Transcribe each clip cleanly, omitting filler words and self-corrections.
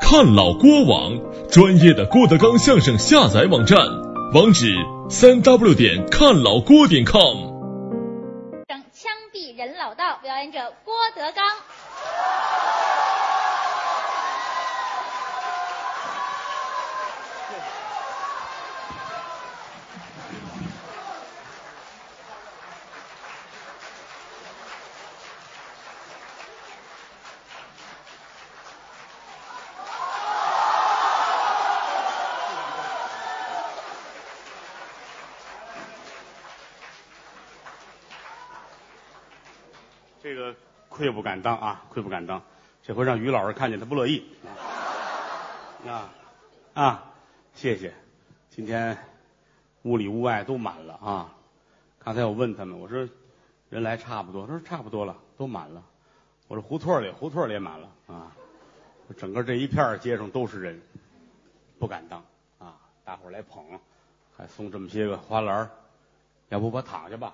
看老郭网，专业的郭德纲相声下载网站，网址3w.看老郭.com。 枪毙人老道，表演者郭德纲。 这个愧不敢当啊，愧不敢当。这回让于老师看见他不乐意。谢谢。今天屋里屋外都满了啊。刚才我问他们，我说人来差不多，他说差不多了，都满了。我说胡同里也满了啊。整个这一片街上都是人，不敢当啊。大伙儿来捧，还送这么些个花篮，要不我躺下吧。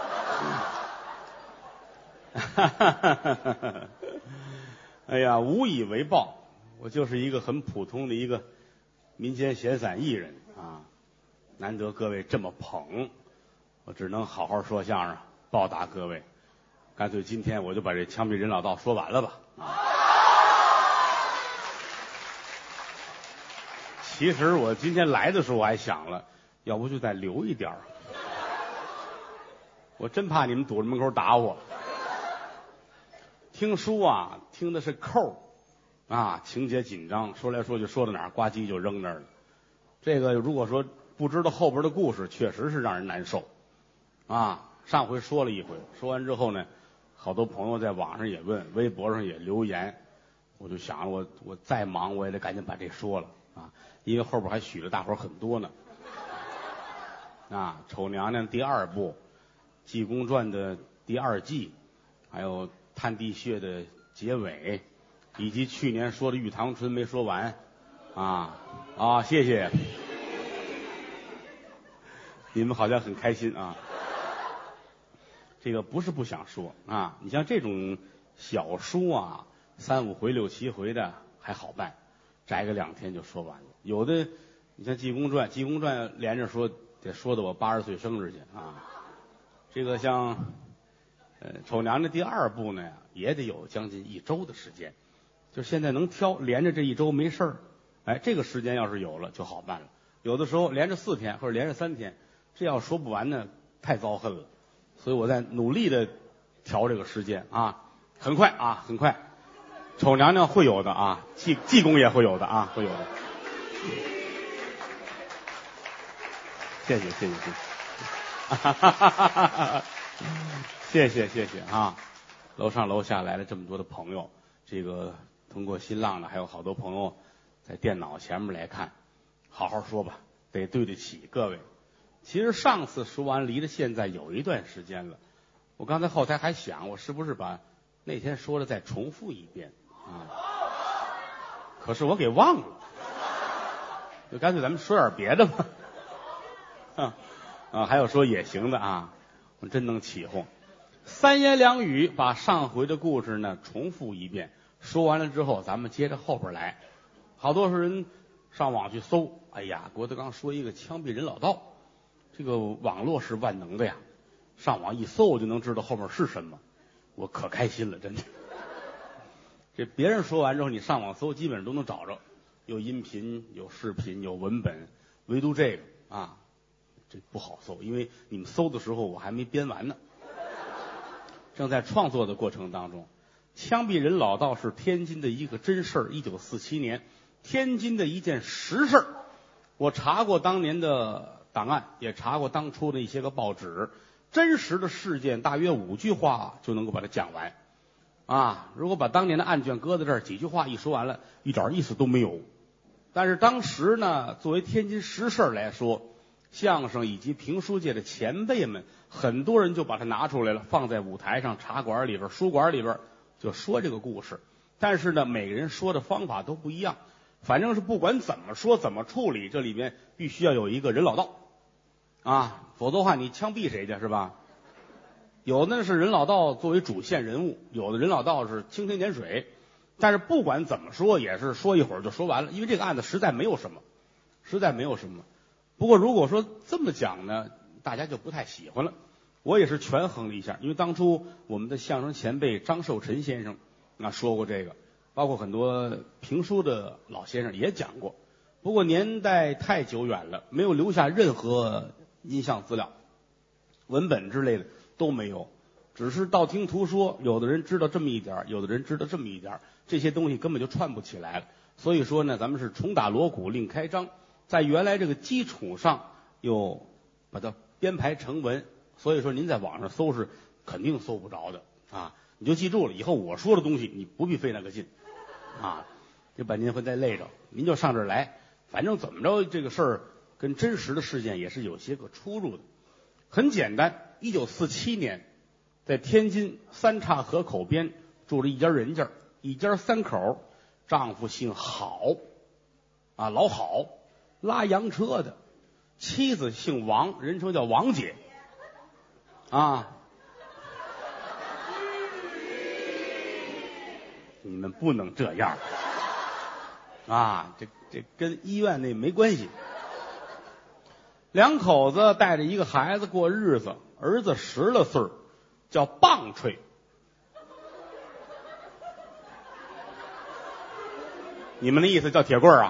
哎呀，无以为报，我就是一个很普通的一个民间闲散艺人啊，难得各位这么捧，我只能好好说相声报答各位。干脆今天我就把这枪毙人老道说完了吧。其实我今天来的时候我还想了，要不就再留一点儿，我真怕你们堵着门口打我。听书啊，听的是扣啊，情节紧张，说来说去说到哪儿，呱唧就扔那儿了。这个如果说不知道后边的故事，确实是让人难受啊。上回说了一回，说完之后呢，好多朋友在网上也问，微博上也留言，我就想我再忙我也得赶紧把这说了啊，因为后边还许了大伙很多呢。啊，丑娘娘第二部，济公传的第二季，还有探地穴的结尾，以及去年说的玉堂春没说完谢谢你们，好像很开心啊。这个不是不想说啊，你像这种小书啊，3、5回、6、7回的还好办，摘个2天就说完了。有的你像济公传连着说得说到我80岁生日去啊。这个像丑娘娘第二部呢，也得有将近1周的时间，就是现在能挑连着这1周没事儿，哎，这个时间要是有了就好办了。有的时候连着4天或者连着3天，这要说不完呢，太遭恨了。所以我在努力的调这个时间啊，很快，丑娘娘会有的啊，济公也会有的啊，会有的。谢谢。谢谢啊！楼上楼下来了这么多的朋友，这个通过新浪呢，还有好多朋友在电脑前面来看，好好说吧，得对得起各位。其实上次说完离着现在有一段时间了，我刚才后台还想，我是不是把那天说的再重复一遍啊？可是我给忘了，就干脆咱们说点别的吧。还有说也行的啊，我真能起哄。3言2语把上回的故事呢重复一遍，说完了之后咱们接着后边来。好多人上网去搜，哎呀，郭德纲说一个枪毙人老道，这个网络是万能的呀，上网一搜就能知道后面是什么，我可开心了，真的。这别人说完之后你上网搜基本上都能找着，有音频有视频有文本，唯独这个啊这不好搜，因为你们搜的时候我还没编完呢，正在创作的过程当中。枪毙人老道是天津的一个真事儿，1947年天津的一件实事。我查过当年的档案，也查过当初的一些个报纸，真实的事件大约5句话就能够把它讲完啊！如果把当年的案卷搁在这儿，几句话一说完了，一点意思都没有。但是当时呢，作为天津实事来说，相声以及评书界的前辈们，很多人就把它拿出来了，放在舞台上、茶馆里边、书馆里边，就说这个故事。但是呢，每个人说的方法都不一样，反正是不管怎么说怎么处理，这里面必须要有一个人老道啊，否则的话你枪毙谁去是吧？有的是人老道作为主线人物，有的人老道是蜻蜓点水， 但是不管怎么说，也是说一会儿就说完了，因为这个案子实在没有什么。不过如果说这么讲呢，大家就不太喜欢了。我也是权衡了一下，因为当初我们的相声前辈张寿臣先生说过这个，包括很多评书的老先生也讲过。不过年代太久远了，没有留下任何音像资料、文本之类的都没有，只是道听途说，有的人知道这么一点，有的人知道这么一点，这些东西根本就串不起来了。所以说呢，咱们是重打锣鼓另开张，在原来这个基础上又把它编排成文。所以说您在网上搜是肯定搜不着的啊！你就记住了，以后我说的东西你不必费那个劲啊，就把您会再累着，您就上这儿来，反正怎么着这个事儿跟真实的事件也是有些个出入的。很简单，1947年在天津三岔河口边住着一家人家，一家三口，丈夫姓郝老郝，拉洋车的，妻子姓王，人称叫王姐你们不能这样这跟医院那没关系。两口子带着一个孩子过日子，儿子10了岁，叫棒槌。你们的意思叫铁棍儿啊？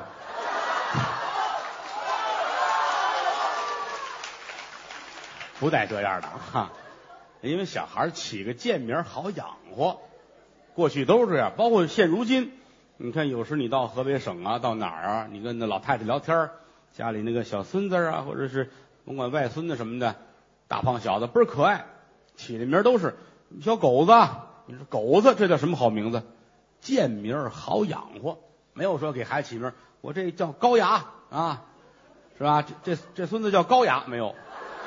不带这样的因为小孩起个贱名好养活，过去都是这样，包括现如今。你看有时你到河北省到哪儿你跟那老太太聊天，家里那个小孙子或者是甭管外孙子什么的，大胖小子倍儿可爱，起的名都是小狗子。你说狗子这叫什么好名字？贱名好养活，没有说给孩子起名我这叫高雅是吧？这孙子叫高雅没有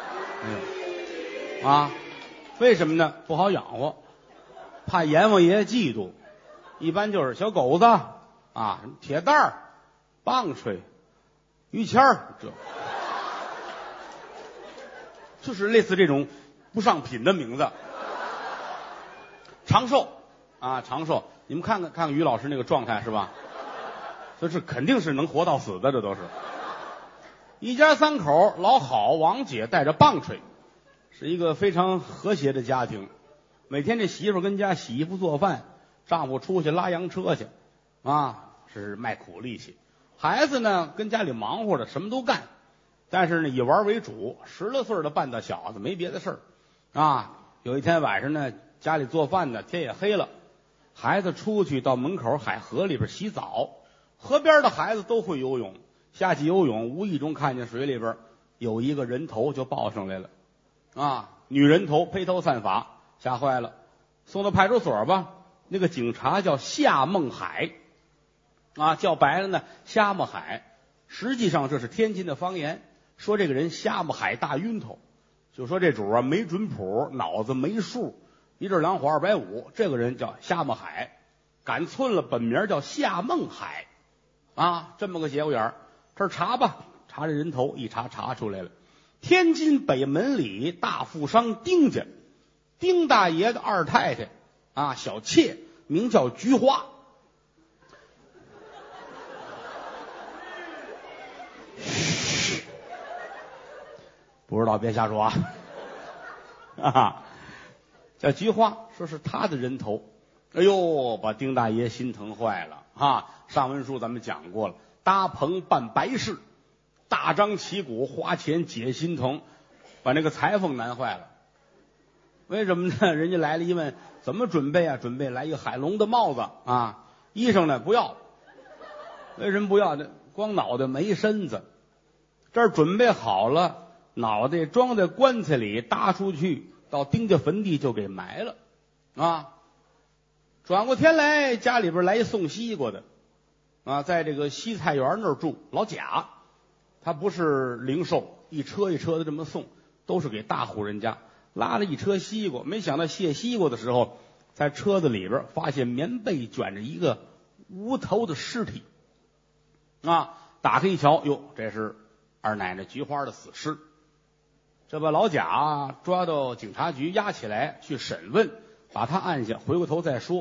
为什么呢？不好养活，怕阎王爷嫉妒。一般就是小狗子什么铁蛋儿、棒槌、于谦儿，就是类似这种不上品的名字。长寿长寿，你们看看于老师那个状态是吧？这是肯定是能活到死的，这都是。一家三口，老郝、王姐带着棒槌，是一个非常和谐的家庭。每天这媳妇跟家洗衣服做饭，丈夫出去拉洋车去是卖苦力气。孩子呢跟家里忙活着，什么都干，但是呢以玩为主，10了岁的半大小子没别的事儿有一天晚上呢，家里做饭呢，天也黑了，孩子出去到门口海河里边洗澡。河边的孩子都会游泳，下去游泳无意中看见水里边有一个人头，就抱上来了女人头，披头散发，吓坏了，送到派出所吧。那个警察叫夏梦海叫白了呢瞎么海，实际上这是天津的方言，说这个人瞎么海大晕头，就说这主没准谱，脑子没数，一阵两火250，这个人叫瞎么海，赶寸了，本名叫夏梦海这么个节骨眼儿。这儿查吧，查这人头，一查出来了，天津北门里大富商丁家，丁大爷的二太太小妾，名叫菊花。不知道别瞎说叫菊花，说是他的人头。哎呦，把丁大爷心疼坏了上文书咱们讲过了，搭棚办白事，大张旗鼓花钱解心疼，把那个裁缝难坏了。为什么呢？人家来了一问，怎么准备准备来一个海龙的帽子衣裳呢不要。为什么不要呢？光脑袋没身子，这儿准备好了，脑袋装在棺材里搭出去，到丁家坟地就给埋了转过天来，家里边来一送西瓜的在这个西菜园那儿住，老贾，他不是零售，一车一车的这么送，都是给大户人家，拉了一车西瓜。没想到卸西瓜的时候，在车子里边发现棉被卷着一个无头的尸体打开一瞧，哟，这是二奶奶菊花的死尸。这把老贾抓到警察局押起来去审问，把他按下，回过头再说。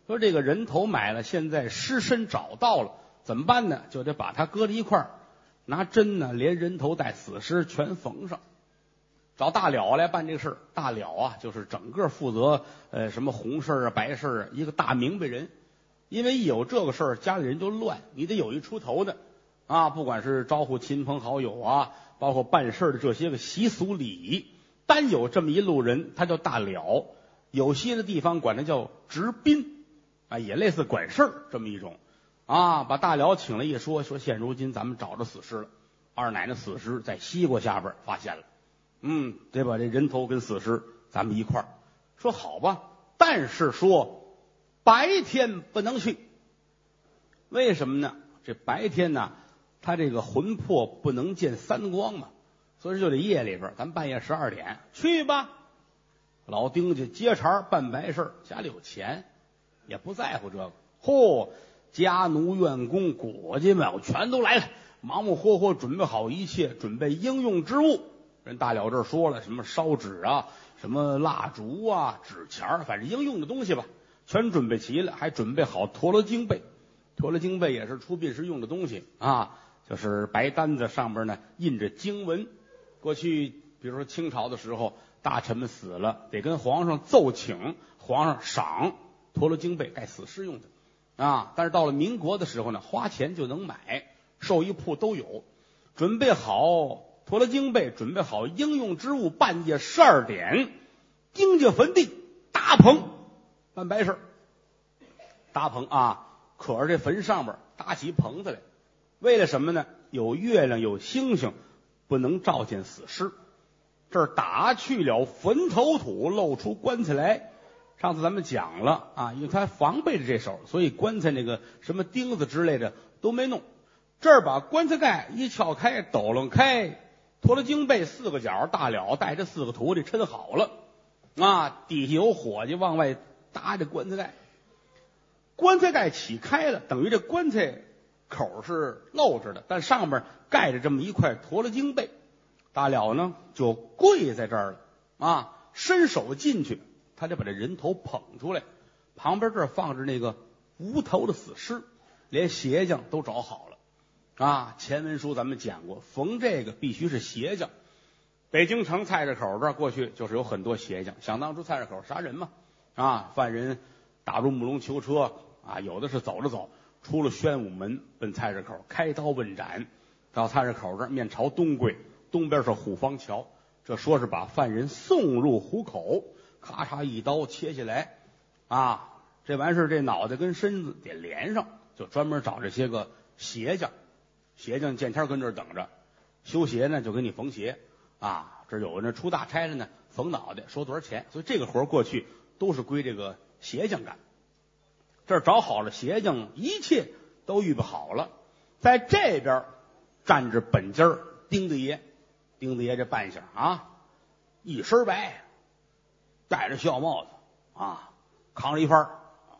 说这个人头买了，现在尸身找到了，怎么办呢？就得把它搁在一块儿，拿针呢连人头带死尸全缝上。找大了来办这个事儿。大了啊，就是整个负责什么红事啊、白事啊，一个大明白人。因为一有这个事儿，家里人就乱，你得有一出头的啊。不管是招呼亲朋好友啊，包括办事的这些个习俗礼仪，单有这么一路人，他叫大了。有些的地方管他叫执宾啊，也类似管事儿这么一种啊。把大了请来一说，现如今咱们找着死尸了，二奶奶死尸在西瓜下边发现了。得把这人头跟死尸咱们一块儿。说好吧，但是说白天不能去。为什么呢？这白天呢，他这个魂魄不能见三光嘛，所以就得夜里边，咱半夜12点去吧。老丁家接茬办白事，家里有钱，也不在乎这个。家奴院工伙计们全都来了，忙忙活活准备好一切，准备应用之物。人大了这说了，什么烧纸啊，什么蜡烛啊，纸钱，反正应用的东西吧，全准备齐了，还准备好陀罗经被。陀罗经被也是出殡时用的东西啊，就是白单子上边呢印着经文。过去比如说清朝的时候，大臣们死了，得跟皇上奏请，皇上赏陀罗经被盖死尸用的啊。但是到了民国的时候呢，花钱就能买，寿衣铺都有。准备好陀罗经被，准备好应用之物，半夜12点，丁家坟地搭棚办白事。搭棚啊，可是这坟上边搭起棚子来，为了什么呢？有月亮有星星，不能照见死尸。这儿打去了坟头土，露出棺材来。上次咱们讲了啊，因为他防备着这手，所以棺材那个什么钉子之类的都没弄。这儿把棺材盖一撬开，抖楞开，陀罗经被4个角，大了带着4个徒弟抻好了啊，底下有伙计往外搭这棺材盖。棺材盖起开了，等于这棺材口是露着的，但上面盖着这么一块陀罗经被。大了呢就跪在这儿了啊，伸手进去，他就把这人头捧出来，旁边这儿放着那个无头的死尸，连鞋匠都找好了啊。前文书咱们讲过，缝这个必须是鞋匠。北京城菜市口这儿过去就是有很多鞋匠，想当初菜市口杀人嘛啊，犯人打入木龙囚车啊，有的是走着走，出了宣武门奔菜市口，开刀问斩。到菜市口这儿面朝东跪，东边是虎坊桥，这说是把犯人送入虎口，咔嚓一刀切下来啊，这完事这脑袋跟身子得连上，就专门找这些个鞋匠。鞋匠见天跟这儿等着，修鞋呢就给你缝鞋啊，这有那出大差的呢，缝脑袋收多少钱，所以这个活过去都是归这个鞋匠干。这儿找好了鞋匠，一切都预备好了，在这边站着本家丁大爷。丁大爷这扮相啊，一身白，戴着孝帽子啊，扛着一番，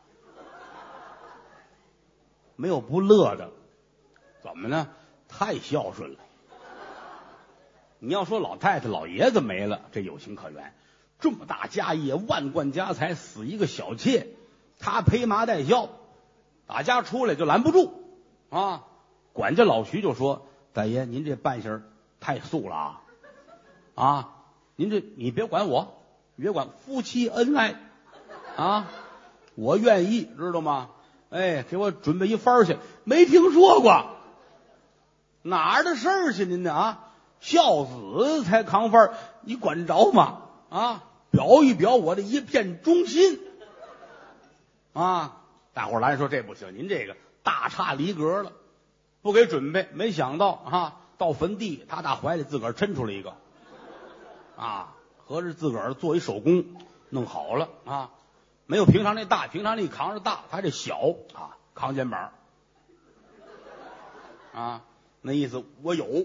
没有不乐的。怎么呢？太孝顺了。你要说老太太老爷子没了，这有情可原。这么大家业，万贯家财，死一个小妾，他披麻戴孝，打家出来就拦不住啊。管家老徐就说：“大爷，您这扮相太素了啊！你别管我，你别管，夫妻恩爱啊，我愿意，知道吗？哎，给我准备一番去。没听说过哪儿的事儿去？您呢啊？孝子才扛番，你管着吗？啊，表一表我的一片忠心啊！大伙儿来说这不行，您这个大差离格了，不给准备。没想到啊，到坟地，他打怀里自个儿抻出来一个啊，合着自个儿做一手工弄好了啊，没有平常那大，平常那扛着大，他这小啊，扛肩膀啊，那意思我有。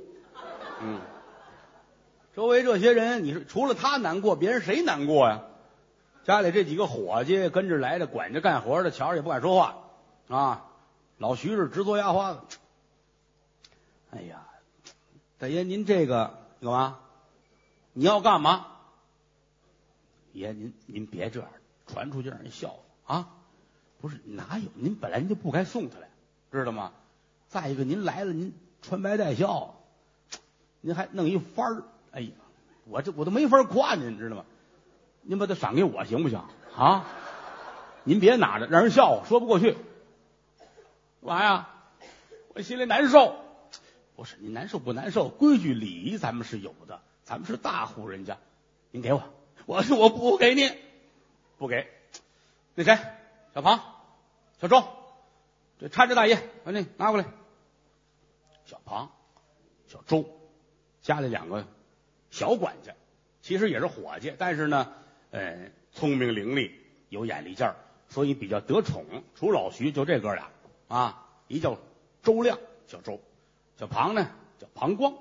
周围这些人，你说除了他难过，别人谁难过呀？家里这几个伙计跟着来的，管着干活的，瞧着也不敢说话啊。老徐是直嘬牙花子。哎呀，大爷，您这个干嘛？你要干嘛？爷，您别这样，传出去让人笑话啊！ 不是哪有？您本来您就不该送他来，知道吗？再一个，您来了，您穿白带孝，您还弄一幡儿，哎呀，我都没法夸您，知道吗？您把它赏给我行不行啊？您别拿着，让人笑话，说不过去。干嘛呀？我心里难受。不是，你难受不难受？规矩礼仪咱们是有的，咱们是大户人家。您给我不给您，不给。那谁，小庞、小周，这搀着大爷，把那拿过来。小庞、小周，家里2个小管家，其实也是伙计，但是呢，聪明伶俐，有眼力劲儿，所以比较得宠。除老徐，就这哥俩啊，一叫周亮，小周；小庞呢叫庞光。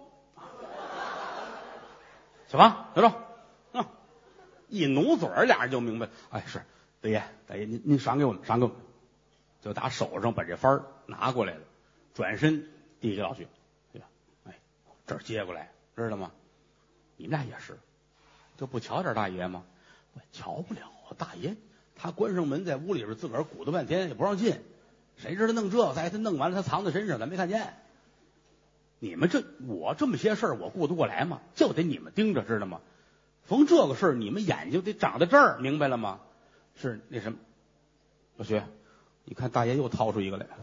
小庞、小周，一努嘴儿，俩人就明白了。哎，是大爷，您赏给我们，赏给我们，就打手上把这幡儿拿过来了，转身递给老徐，哎，这儿接过来，知道吗？你们俩也是，就不瞧点大爷吗？我瞧不了大爷，他关上门，在屋里边自个儿鼓捣半天也不让进，谁知道弄这，再他弄完了，他藏在身上，咱没看见。你们我这么些事儿，我顾得过来吗？就得你们盯着，知道吗？逢这个事儿，你们眼睛得长在这儿，明白了吗？是那什么，老徐，你看大爷又掏出一个来。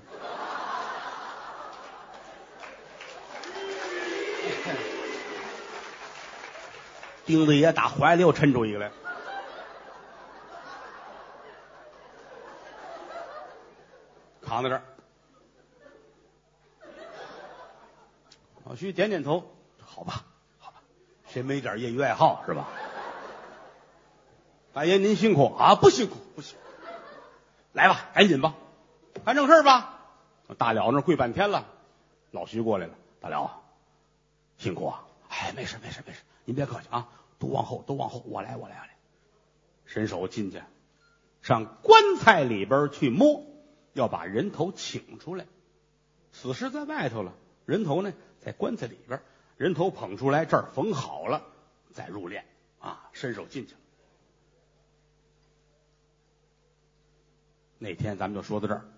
钉子爷打怀里又抻出一个来，扛在这儿。老徐点点头，好吧，谁没点业余爱好是吧？大爷您辛苦啊，不辛苦，来吧，赶紧吧，办正事吧。大了那跪半天了，老徐过来了，大了辛苦啊，哎，没事，您别客气啊，都往后，我来。伸手进去，上棺材里边去摸，要把人头请出来。死尸在外头了，人头呢在棺材里边，人头捧出来，这儿缝好了，再入殓啊，伸手进去。那天咱们就说到这儿。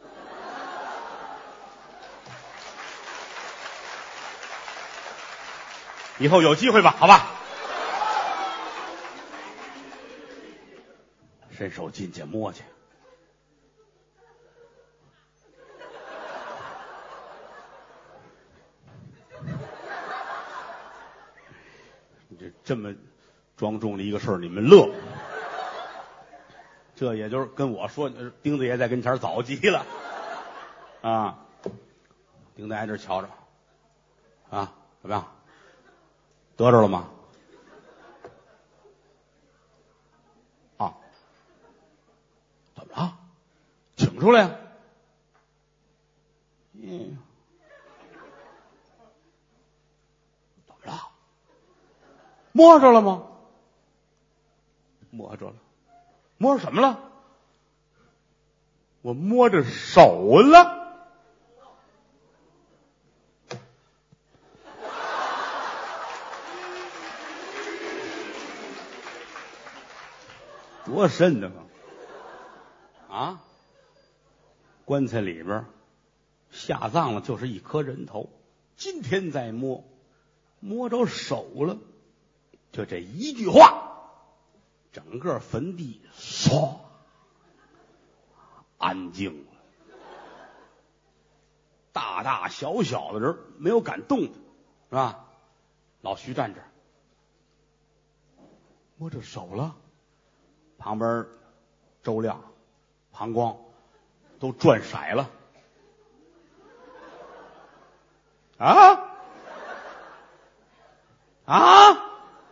以后有机会吧，好吧？伸手进去摸去，这么庄重的一个事儿，你们乐，这也就是跟我说，钉子爷在跟前早急了啊！钉子挨这瞧着啊，怎么样？得着了吗？啊，怎么了？请出来呀！怎么了？摸着了吗？摸着了。摸着什么了？我摸着手了。多瘆得慌啊！棺材里边下葬了，就是一颗人头。今天再摸着手了，就这一句话，整个坟地唰安静了。大大小小的人没有敢动的，是吧？老徐站这儿，摸着手了。旁边周亮、庞光都转色了啊！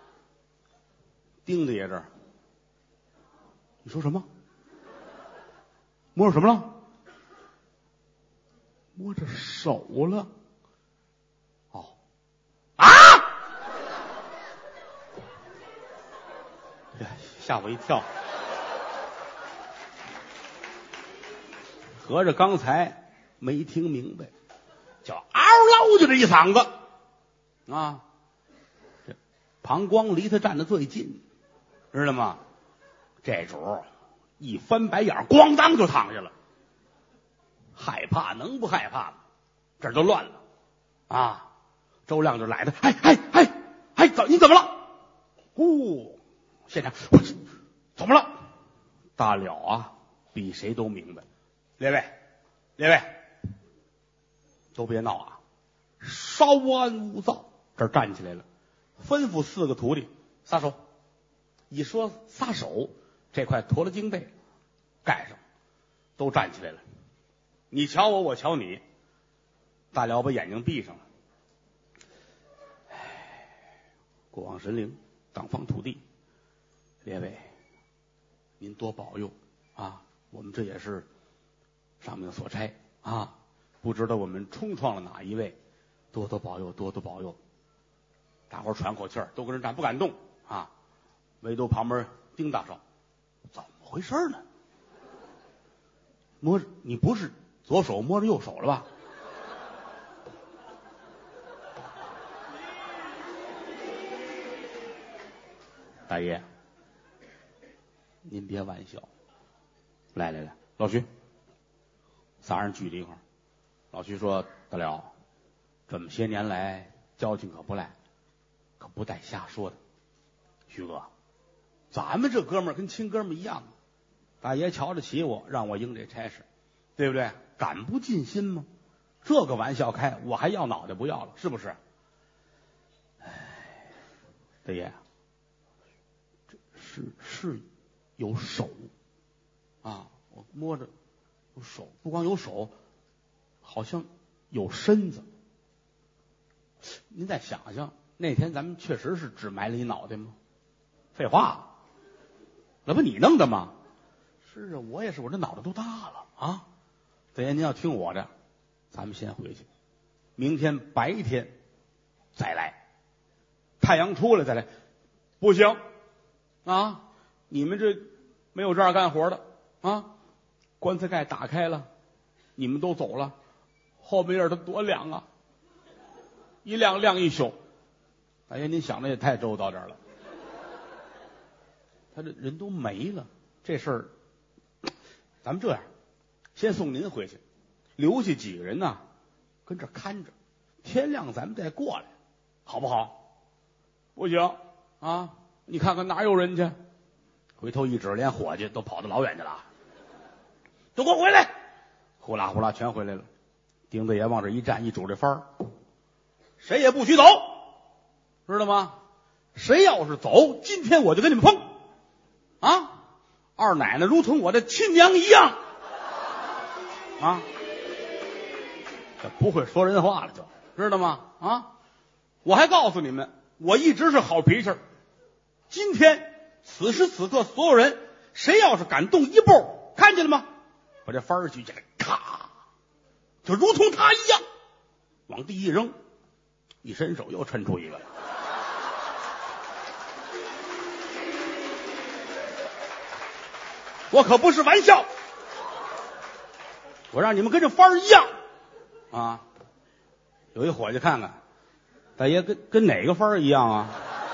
盯着爷这儿，你说什么？摸着什么了？摸着手了。哦，啊！吓我一跳。合着刚才没听明白，叫嗷唠就这一嗓子啊！这庞光离他站得最近，知道吗？这主一翻白眼，咣当就躺下了。害怕能不害怕吗？这儿就乱了啊！周亮就来的，你怎么了？现场怎么了？大了啊，比谁都明白。列位，都别闹啊！稍安勿躁。这儿站起来了，吩咐4个徒弟撒手。一说撒手，这块驮了经被盖上，都站起来了。你瞧我，我瞧你。大了把眼睛闭上了。国王神灵，当方土地，列位，您多保佑啊！我们这也是上面所差啊，不知道我们冲撞了哪一位，多多保佑，多多保佑。大伙儿喘口气儿，都跟人站，不敢动啊。唯独旁边丁大少，怎么回事呢？摸着你不是左手摸着右手了吧？大爷，您别玩笑。来，老徐，仨人聚在一块儿。老徐说：“大了，这么些年来交情可不赖，可不带瞎说的。徐哥，咱们这哥们儿跟亲哥们儿一样，大爷瞧得起我，让我应这差事，对不对？敢不尽心吗？这个玩笑开，我还要脑袋不要了，是不是？大爷，这是有手啊，我摸着有手，不光有手，好像有身子。您再想想，那天咱们确实是只埋了一脑袋吗？废话，那不你弄的吗？是啊，我也是，我这脑袋都大了啊。大爷，您要听我的，咱们先回去，明天白天再来，太阳出来再来。不行啊，你们这没有这样干活的啊！棺材盖打开了，你们都走了，后边它多亮啊，一亮一宿。大爷，您想的也太周到点了。他这人都没了，这事儿咱们这样，先送您回去，留下几个人呢，跟这看着，天亮咱们再过来，好不好？不行啊！你看看哪有人去？回头一指，连伙计都跑得老远去了，都给我回来！呼啦呼啦全回来了。丁大爷往这一站，一拄这幡儿，谁也不许走，知道吗？谁要是走，今天我就跟你们碰啊！二奶奶如同我的亲娘一样啊！这不会说人话了，就知道吗？啊！我还告诉你们，我一直是好脾气。今天此时此刻，所有人谁要是敢动一步，看见了吗？把这幡儿举起来，咔，就如同他一样，往地一扔，一伸手又抻出一个来。我可不是玩笑，我让你们跟这幡儿一样啊！有一伙计看看，大爷跟哪个幡儿一样啊？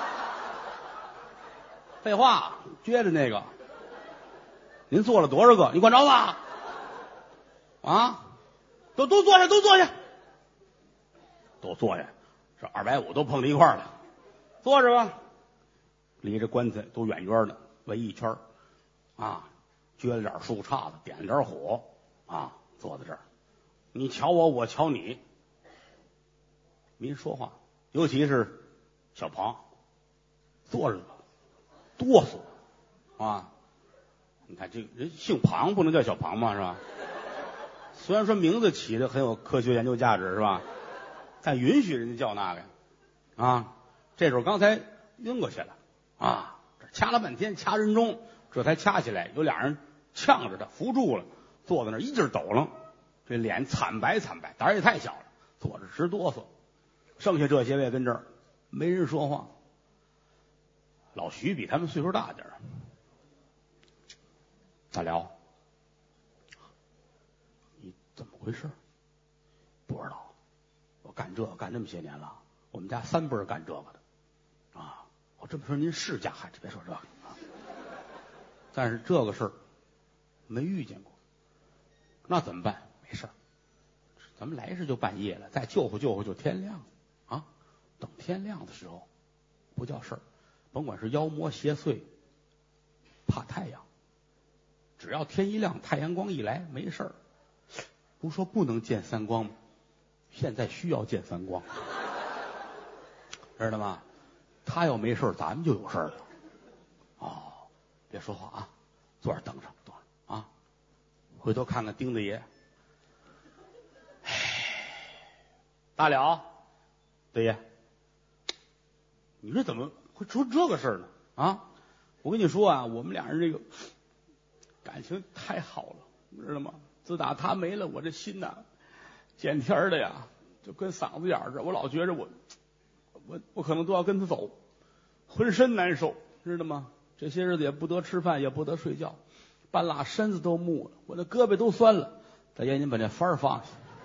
废话，撅着那个。您做了多少个？你管着吧？啊，都坐下，都坐下，都坐下。这250都碰到一块儿了，坐着吧。离着棺材都远远的，围一圈啊，撅了点树杈子，点了点火啊，坐在这儿。你瞧我，我瞧你，没人说话，尤其是小庞，坐着哆嗦啊。你看这个人姓庞，不能叫小庞嘛，是吧？虽然说名字起的很有科学研究价值，是吧？但允许人家叫那个啊。这时候刚才晕过去了啊，这掐了半天，掐人中，这才掐起来。有俩人呛着他，扶住了，坐在那儿一劲抖楞，这脸惨白惨白，胆儿也太小了，坐着直哆嗦。剩下这些位跟这儿没人说话。老徐比他们岁数大点儿。大了，你怎么回事？不知道，我干这么些年了，我们家3辈干这个的啊。我这么说您是家汉，别说这个啊。但是这个事儿没遇见过。那怎么办？没事儿，咱们来时就半夜了，再救活救活就天亮了啊！等天亮的时候不叫事儿，甭管是妖魔邪祟，怕太阳，只要天一亮，太阳光一来，没事儿。不说不能见三光吗？现在需要见三光，知道吗？他要没事，咱们就有事了。哦，别说话啊，坐这等着，等着啊。回头看看丁大爷，大了，大爷，你这怎么会出这个事儿呢？啊，我跟你说啊，我们俩人这个感情太好了，你知道吗？自打他没了，我这心呐，见天的呀，就跟嗓子眼儿似的。我老觉着我可能都要跟他走，浑身难受，知道吗？这些日子也不得吃饭，也不得睡觉，半拉身子都木了，我那胳膊都酸了。大爷，您把那幡儿放下，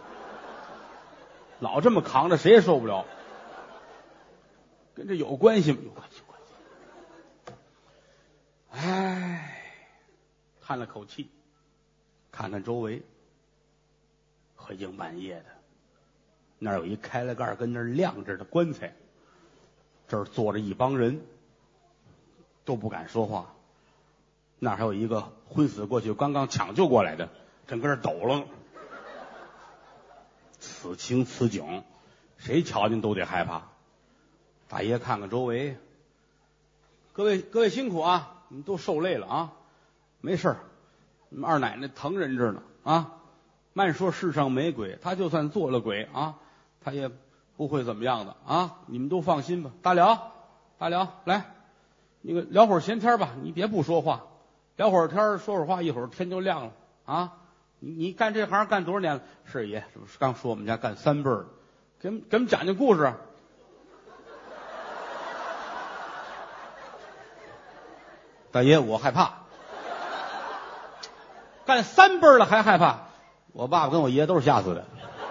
老这么扛着，谁也受不了。跟这有关系吗？有关系，有关系。哎，叹了口气，看看周围，黑更半夜的，那儿有一开了盖跟那儿晾着的棺材，这儿坐着一帮人，都不敢说话。那儿还有一个昏死过去，刚刚抢救过来的，正跟那儿抖楞。此情此景，谁瞧见都得害怕。大爷看看周围，各位辛苦啊，你们都受累了啊，没事儿，你们二奶奶疼人着呢啊。慢说世上没鬼，他就算做了鬼啊，他也不会怎么样的啊，你们都放心吧。大了，来，那个聊会儿闲天吧，你别不说话，聊会儿天说会儿话，一会儿天就亮了啊。你干这行干多少年了？是爷，刚说我们家干3辈儿，给我们讲讲故事。大爷，我害怕，干3辈儿了还害怕。我爸爸跟我爷都是吓死的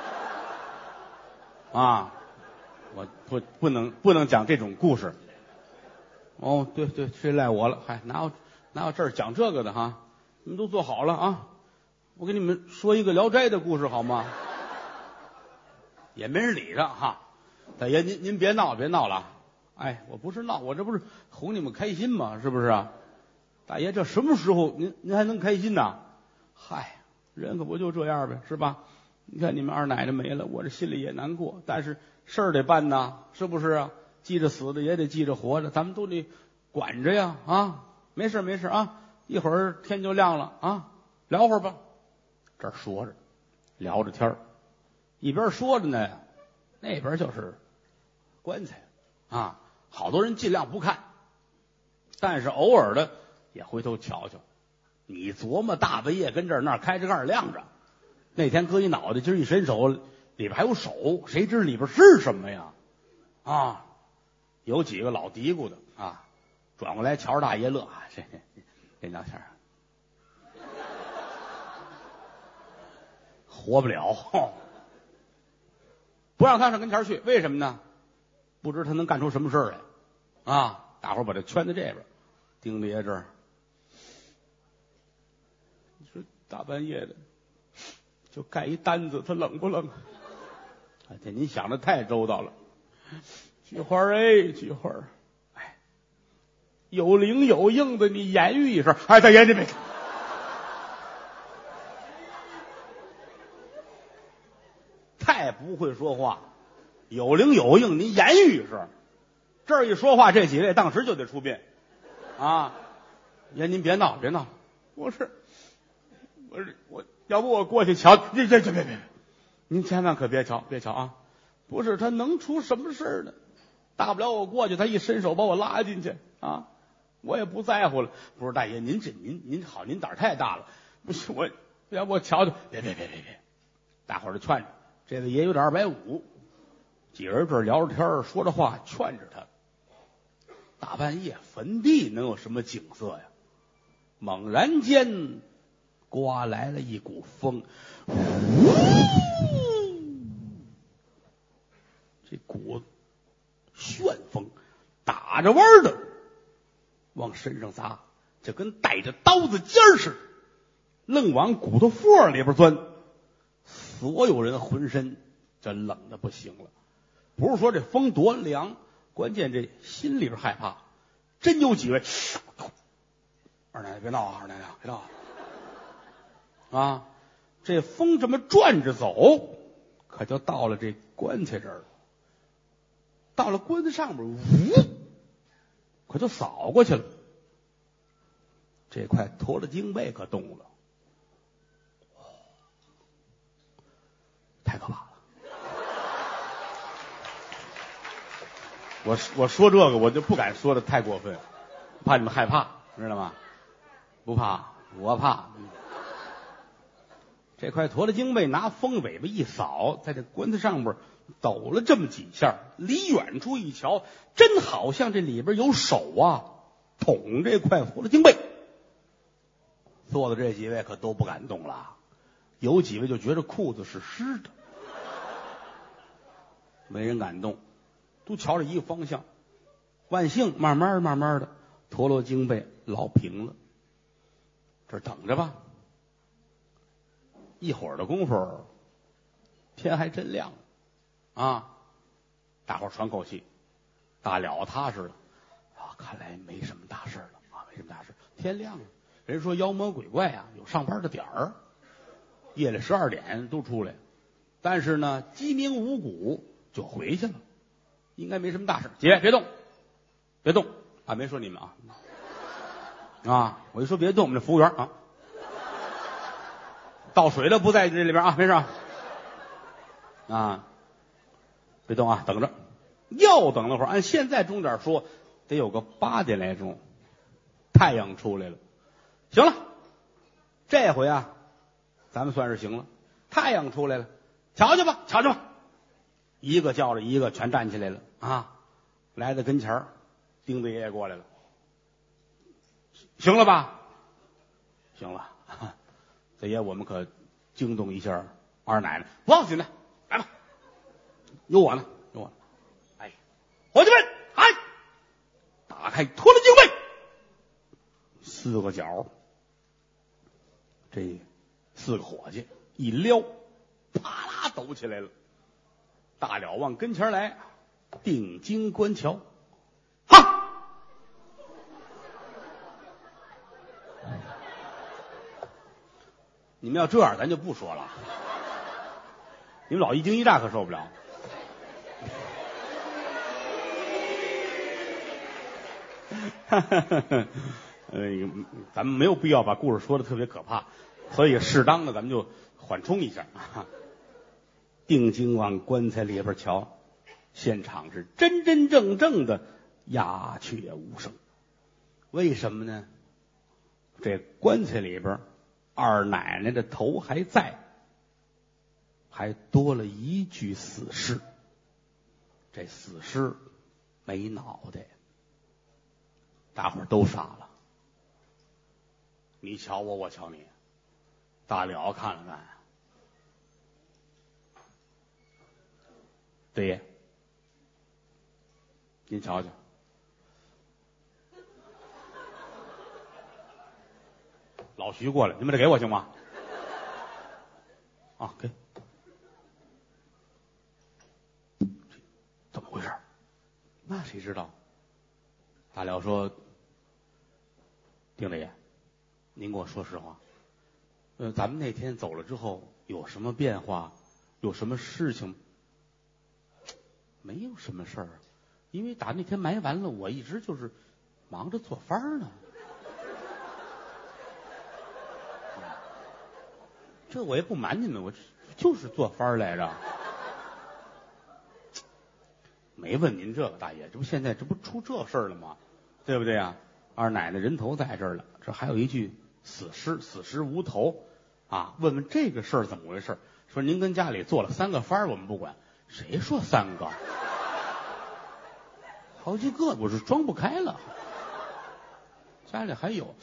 啊！我不能讲这种故事。哦，对，谁赖我了？嗨，哪有这儿讲这个的哈？你们都坐好了啊！我给你们说一个《聊斋》的故事好吗？也没人理上哈。大爷，您别闹了。哎，我不是闹，我这不是哄你们开心吗？是不是啊？大爷，这什么时候您还能开心呢？嗨，人可不就这样呗，是吧？你看你们二奶奶没了，我这心里也难过，但是事儿得办呐，是不是啊？记着死的也得记着活着，咱们都得管着呀啊！没事啊，一会儿天就亮了啊，聊会儿吧。这儿说着，聊着天儿，一边说着呢，那边就是棺材啊，好多人尽量不看，但是偶尔的也回头瞧瞧。你琢磨大半夜跟这儿那儿开着盖亮着，那天搁一脑袋，今儿一伸手里边还有手，谁知里边是什么呀？啊，有几个老嘀咕的啊，转过来瞧着大爷乐，这聊天活不了，不让他上跟前去，为什么呢？不知他能干出什么事儿来啊！大伙儿把他圈在这边，丁大爷这儿。你说大半夜的就盖一单子，他冷不冷？这您想的太周到了。菊花哎，有灵有应的，你言语一声。哎，大爷，这别太不会说话，有灵有应，您言语一声。这儿一说话，这几位当时就得出殡啊！爷，您别闹，我要不我过去瞧，这别，您千万可别瞧啊！不是他能出什么事呢？大不了我过去，他一伸手把我拉进去啊，我也不在乎了。不是大爷，您好，您胆儿太大了。不是我，要不我瞧瞧，别，大伙儿就劝着，这位爷有点250，几人这儿聊着天说着话，劝着他。大半夜坟地能有什么景色呀？猛然间刮来了一股风，这股旋风打着弯的往身上砸，就跟带着刀子尖似的。 愣往骨头缝里边钻。所有人浑身这冷的不行了，不是说这风多凉，关键这心里边害怕。真有几位，二奶奶别闹啊，二奶奶别闹啊！这风这么转着走，可就到了这棺材这儿了。到了棺材上面，呜，可就扫过去了。这块脱了经被可动了，太可怕了！我说这个我就不敢说的太过分，怕你们害怕，知道吗？不怕，我怕。这块脱了经被拿风尾巴一扫，在这棺材上边抖了这么几下，离远处一瞧，真好像这里边有手啊捅这块脱了经被。坐的这几位可都不敢动了，有几位就觉得裤子是湿的，没人敢动，都瞧着一个方向。万幸慢慢的脱落经被落平了，这等着吧。一会儿的功夫，天还真亮了啊！大伙儿喘口气，大了踏实了啊！看来没什么大事了啊，没什么大事。天亮了，人说妖魔鬼怪啊有上班的点儿，夜里12点都出来，但是呢鸡鸣五谷就回去了，应该没什么大事。几位别动，别动啊！没说你们啊，我一说别动，我们这服务员啊。倒水的不在这里边啊，没事啊，别动啊，等着。又等了会儿，按现在钟点说，得有个8点来钟，太阳出来了。行了，这回啊，咱们算是行了。太阳出来了，瞧瞧吧，瞧瞧吧。一个叫着一个，全站起来了啊！来到跟前儿，丁子爷爷过来了。行了吧？行了。这也我们可惊动一下二奶奶，不要紧的，来吧，有我呢。哎，伙计们，哎，打开脱了经被，4个角，这4个伙计一撩，啪啦抖起来了。大了往跟前来，定睛观瞧，哈！你们要这样，咱就不说了。你们老一惊一乍可受不了。咱们没有必要把故事说的特别可怕，所以适当的咱们就缓冲一下。定睛往棺材里边瞧，现场是真真正正的鸦雀无声。为什么呢？这棺材里边二奶奶的头还在，还多了一具死尸。这死尸没脑袋，大伙儿都傻了。你瞧我，我瞧你。大了看了看，对爷，您瞧瞧，老徐过来，你们得给我行吗？啊，给。怎么回事？那谁知道？大了说：“丁大爷，您给我说实话，咱们那天走了之后有什么变化？有什么事情？没有什么事儿，因为打那天埋完了，我一直就是忙着做法呢。这我也不瞒你们，我就是做法来着。没问您这个大爷，这不现在这不出这事儿了吗？对不对啊？二奶奶人头在这儿了，这还有一具死尸无头啊！问问这个事儿怎么回事？说您跟家里做了3个法，我们不管。谁说3个？好几个，我是装不开了。家里还有。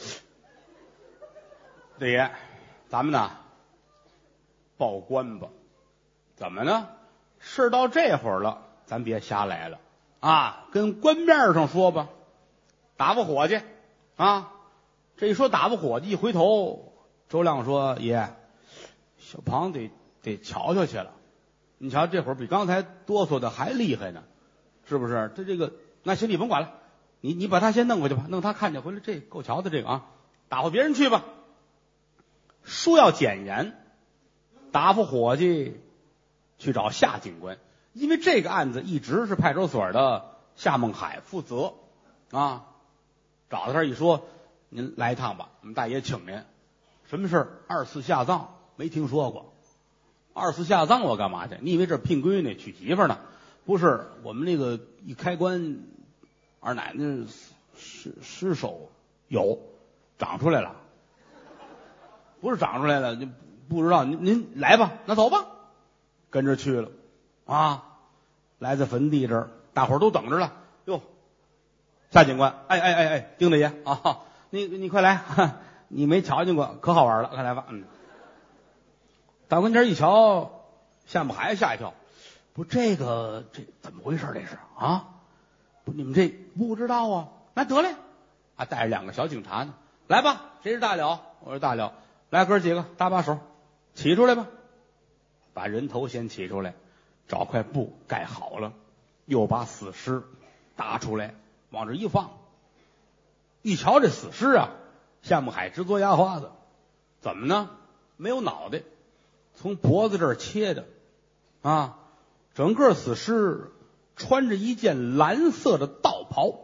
大爷，咱们呢报官吧。怎么呢？事到这会儿了，咱别瞎来了啊！跟官面上说吧。打发伙计啊，这一说打发伙计，一回头周亮说：“爷，小庞得瞧瞧去了。你瞧这会儿比刚才哆嗦的还厉害呢，是不是？这个那行，你甭管了，你把他先弄回去吧，弄他看见回来，这够瞧的这个啊，打发别人去吧。”说要简言，打发伙计去找夏警官，因为这个案子一直是派出所的夏孟海负责啊。找到他一说：“您来一趟吧，我们大爷请您。什么事儿？24下葬，没听说过。24下葬我干嘛去？你以为这聘闺女娶媳妇呢？不是，我们那个一开棺，二奶奶尸首有长出来了，不是长出来了，就不知道。您来吧，那走吧，跟着去了啊。来在坟地这儿，大伙儿都等着了。哟，夏警官，哎，丁大爷啊，你快来，你没瞧见过，可好玩了，快来吧。到跟前一瞧，夏孟海吓一跳，不，这怎么回事？这是啊，不，你们这不知道啊？那得嘞，啊，带着2个小警察呢，来吧，谁是大了？我是大了，来哥几个搭把手，起出来吧，把人头先起出来，找块布盖好了，又把死尸搭出来，往这一放。一瞧这死尸啊，夏孟海直嘬牙花子，怎么呢？没有脑袋，从脖子这儿切的啊，整个死尸穿着一件蓝色的道袍，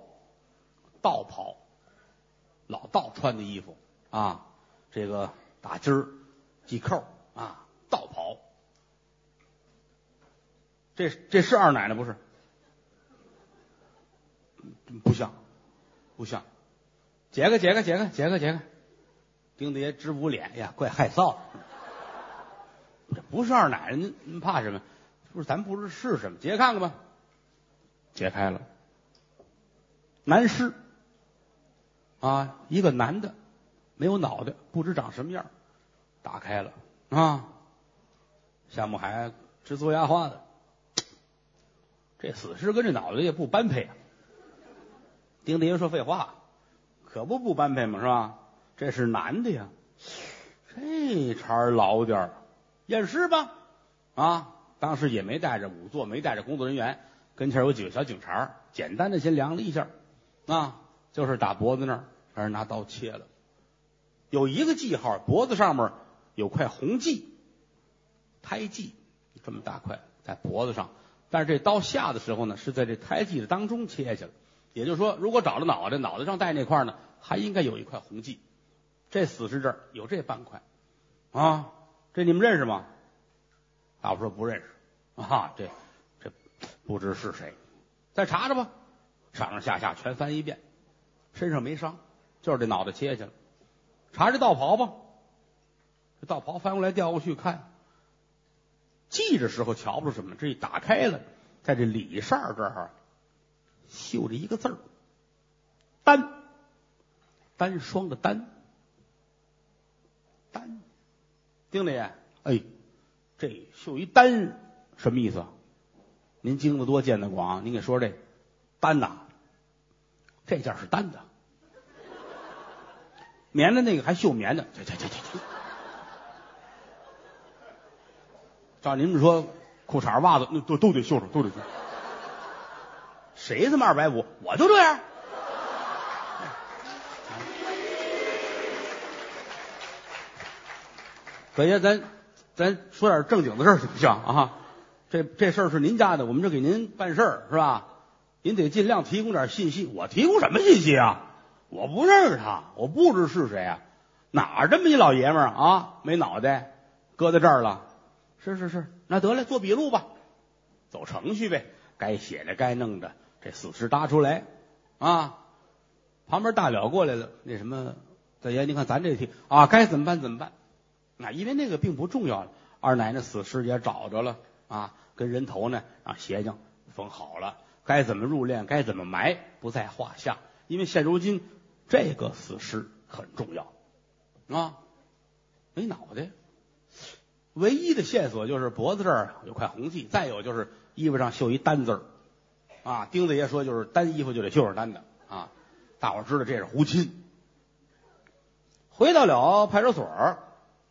老道穿的衣服啊，这个打襟儿系扣啊，道袍。这是二奶奶不是？不像。解开。丁大爷直捂脸呀，怪害臊。这不是二奶奶，您怕什么？不是，咱不知道是什么，解开看看吧。解开了，男尸啊，一个男的，没有脑袋，不知长什么样。打开了啊，夏孟海直嘬牙花子，这死尸跟这脑袋也不般配啊。丁大爷说：“废话，可不般配嘛，是吧？这是男的呀，这茬老点儿，验尸吧。”啊，当时也没带着仵作，没带着工作人员，跟前有几个小警察，简单的先量了一下，啊，就是打脖子那儿，让人拿刀切了，有一个记号，脖子上面有块红记，胎记，这么大块在脖子上，但是这刀下的时候呢，是在这胎记的当中切下来。也就是说，如果找了脑袋上带那块呢，还应该有一块红记。这死尸这儿有这半块啊，这你们认识吗？大伙说不认识啊，这不知是谁，再查查吧。上上下下全翻一遍，身上没伤，就是这脑袋切下来。查这道袍吧，这道袍翻过来调过去看，系着时候瞧不出什么，这一打开了，在这里扇这儿绣着一个字儿，单双的单。丁大爷，哎，这绣一单什么意思啊？您经得多见得广，您给说这单呐，这件是单的，棉的那个还绣棉的，照您们说，裤衩袜子那都得绣上，都得绣。谁这么250？我就这样。大爷，咱说点正经的事儿行不行啊？这事儿是您家的，我们这给您办事儿是吧？您得尽量提供点信息。我提供什么信息啊？我不认识他，我不知是谁啊？哪儿这么一老爷们儿啊？没脑袋，搁在这儿了。是，那得嘞，做笔录吧，走程序呗，该写的该弄的。这死尸搭出来啊，旁边大了过来了，那什么大爷，你看咱这题啊，该怎么办？啊，因为那个并不重要了。二奶奶死尸也找着了啊，跟人头呢让鞋匠缝好了，该怎么入殓，该怎么埋不在话下。因为现如今这个死尸很重要啊，没脑袋，唯一的线索就是脖子这儿有块红记，再有就是衣服上绣一单字儿。啊，丁子爷说就是单衣服就得绣上单的啊，大伙知道这是胡亲。回到了派出所，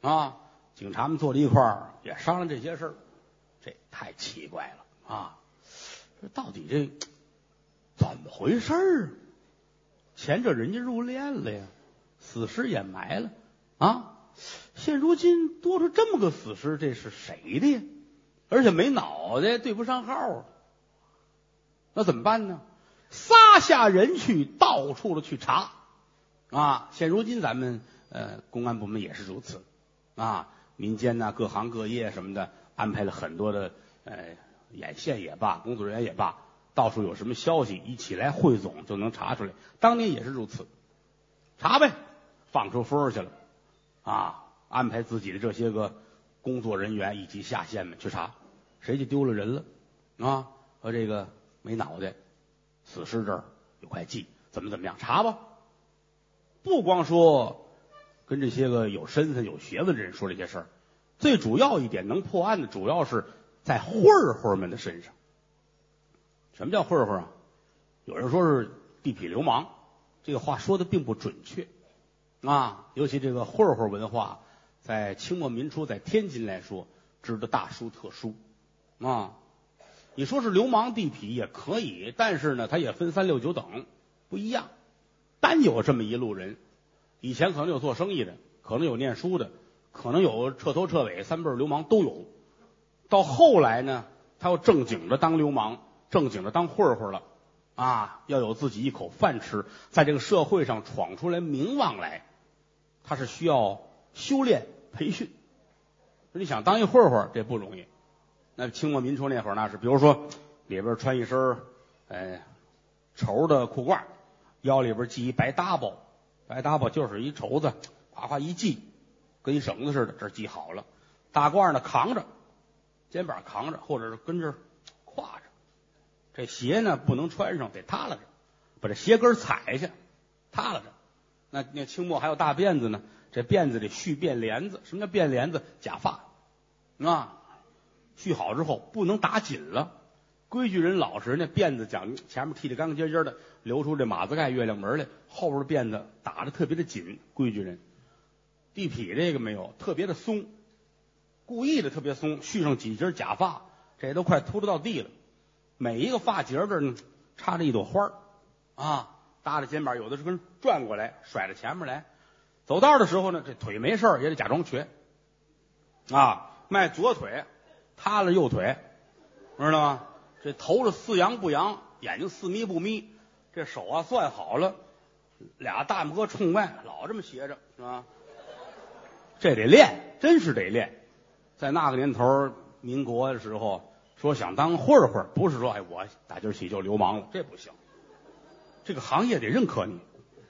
啊。警察们坐在一块儿也商量这些事儿，这太奇怪了啊！这到底这怎么回事儿？前者人家入殓了呀，死尸也埋了啊，现如今多出这么个死尸，这是谁的呀？而且没脑袋，对不上号啊！那怎么办呢？撒下人去，到处的去查啊！现如今咱们公安部门也是如此啊。民间呐，各行各业什么的，安排了很多的眼线也罢，工作人员也罢，到处有什么消息，一起来汇总就能查出来。当年也是如此，查呗，放出风去了啊！安排自己的这些个工作人员以及下线们去查，谁就丢了人了啊？和这个没脑袋，死尸这儿有块记，怎么样，查吧。不光说跟这些个有身份有学问的人说这些事儿，最主要一点能破案的，主要是在混混们的身上。什么叫混混啊？有人说是地痞流氓，这个话说的并不准确啊。尤其这个混混文化，在清末民初，在天津来说，值得大书特书啊。你说是流氓地痞也可以，但是呢，它也分3、6、9等，不一样。单有这么一路人。以前可能有做生意的，可能有念书的，可能有彻头彻尾3辈流氓都有。到后来呢，他要正经的当流氓，正经的当混混了啊，要有自己一口饭吃，在这个社会上闯出来名望来，他是需要修炼培训。你想当一混混这不容易。那清末民初那会儿那是，比如说里边穿一身绸的裤褂，腰里边系一白搭包。白搭包就是一绸子，夸夸一系，跟一绳子似的，这儿系好了。大褂呢扛着，肩膀扛着，或者是跟这儿挎着。这鞋呢不能穿上，得耷拉着，把这鞋跟踩下，耷拉着。那清末还有大辫子呢，这辫子得续辫帘子。什么叫辫帘子？假发啊，续好之后不能打紧了。规矩人老实人，那辫子讲前面剃得干干净净的，留出这马子盖月亮门来，后边的辫子打得特别的紧。规矩人，地痞这个没有，特别的松，故意的特别松，续上几节假发，这都快秃噜到地了。每一个发节这呢插着一朵花啊，搭着肩膀，有的是跟转过来甩着前面来。走道的时候呢，这腿没事也得假装瘸啊，迈左腿塌了右腿，知道吗？这头是4扬不扬，眼睛4眯不眯，这手啊攥好了，俩大拇哥冲外，老这么斜着，是吧？这得练，真是得练。在那个年头，民国的时候，说想当混混，不是说我打今儿起就流氓了，这不行。这个行业得认可你，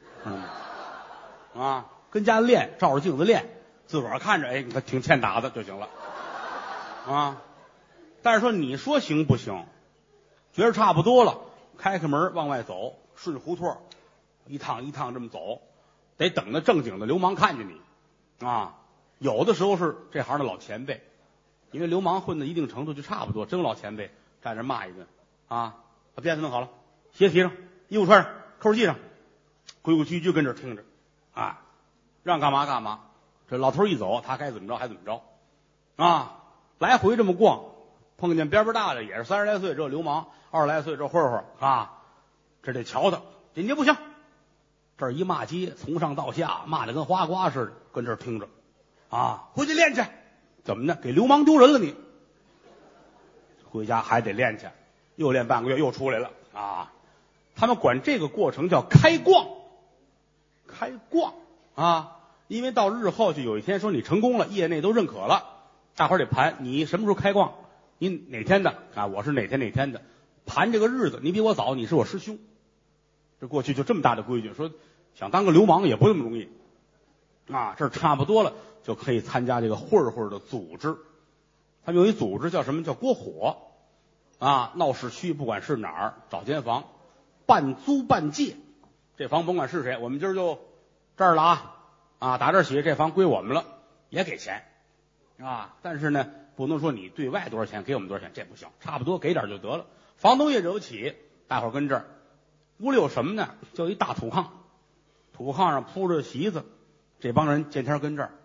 跟家练，照着镜子练，自个儿看着，你看挺欠打的就行了啊。但是说你说行不行？觉得差不多了，开开门往外走，顺胡同一趟一趟这么走，得等着正经的流氓看见你啊。有的时候是这行的老前辈，因为流氓混到一定程度就差不多，真老前辈站着骂一顿啊，把辫子弄好了，鞋提上，衣服穿上，扣系上，规规矩矩跟这听着啊，让干嘛干嘛。这老头一走，他该怎么着还怎么着啊，来回这么逛。碰见边边大的也是30来岁这流氓，20来岁这混混啊，这得瞧他，人家不行。这儿一骂街，从上到下骂得跟花瓜似的，跟这儿听着啊，回去练去。怎么呢？给流氓丢人了你。回家还得练去，又练半个月又出来了啊。他们管这个过程叫开光，开光啊，因为到日后就有一天说你成功了，业内都认可了，大伙儿得盘你什么时候开光。你哪天的啊？我是哪天哪天的，盘这个日子，你比我早，你是我师兄。这过去就这么大的规矩，说想当个流氓也不那么容易啊。这差不多了，就可以参加这个混混的组织。他们有一组织叫什么？叫郭火啊。闹市区不管是哪儿，找间房，半租半借。这房甭管是谁，我们今儿就这儿了啊，打这儿起，这房归我们了，也给钱啊。但是呢，不能说你对外多少钱给我们多少钱，这不行，差不多给点就得了。房东也惹不起，大伙儿跟这儿。屋里有什么呢？就一大土炕，土炕上铺着席子，这帮人见天跟这儿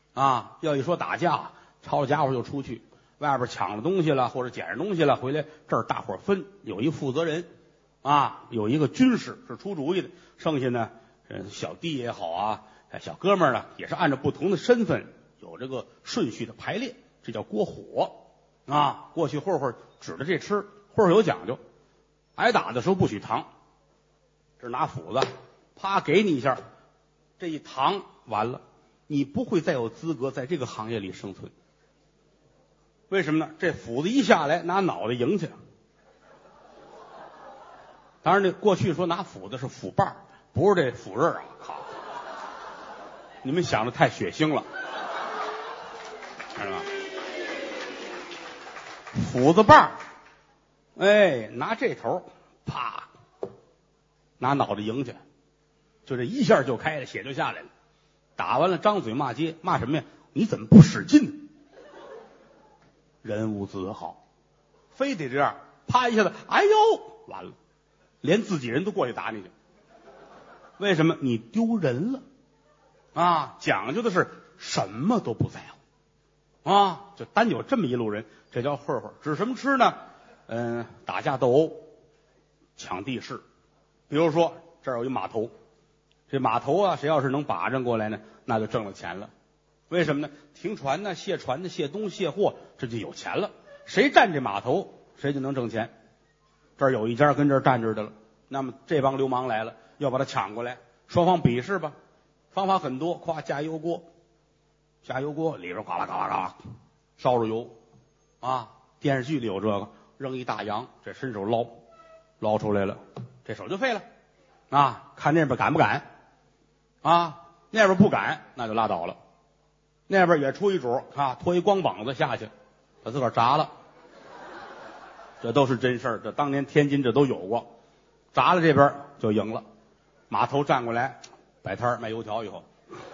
啊，要一说打架，抄了家伙就出去，外边抢了东西了或者捡着东西了，回来这儿大伙分，有一负责人啊，有一个军士是出主意的，剩下呢，小弟也好啊，小哥们儿呢也是按照不同的身份有这个顺序的排列，这叫过火啊。过去混混指着这吃，混混有讲究，挨打的时候不许扛，这拿斧子，啪给你一下，这一扛完了，你不会再有资格在这个行业里生存。为什么呢？这斧子一下来，拿脑袋迎去。当然，这过去说拿斧子是斧把，不是这斧刃啊！靠，你们想的太血腥了，知道吗？斧子把，哎，拿这头，啪，拿脑袋迎去，就这一下就开了，血就下来了。打完了，张嘴骂街，骂什么呀？你怎么不使劲？人无自豪，非得这样，啪一下子，哎呦，完了，连自己人都过去打你去。为什么？你丢人了啊！讲究的是什么都不在乎啊，就单有这么一路人，这叫混混。指什么吃呢？打架斗殴，抢地势。比如说这儿有一码头，这码头啊，谁要是能把着过来呢，那就挣了钱了。为什么呢？停船呢，卸船呢，卸东卸货，这就有钱了。谁占这码头，谁就能挣钱。这儿有一家跟这儿站着的了，那么这帮流氓来了，要把他抢过来，双方比试吧。方法很多，夸加油锅，加油锅里边呱啦呱啦呱啦烧着油啊。电视剧里有这个，扔一大洋，这伸手捞出来了，这手就废了啊。看那边敢不敢啊？那边不敢，那就拉倒了。那边也出一主啊，拖一光膀子下去，把自个儿砸了。这都是真事儿，这当年天津这都有过，砸了这边就赢了。码头站过来摆摊卖油条以后，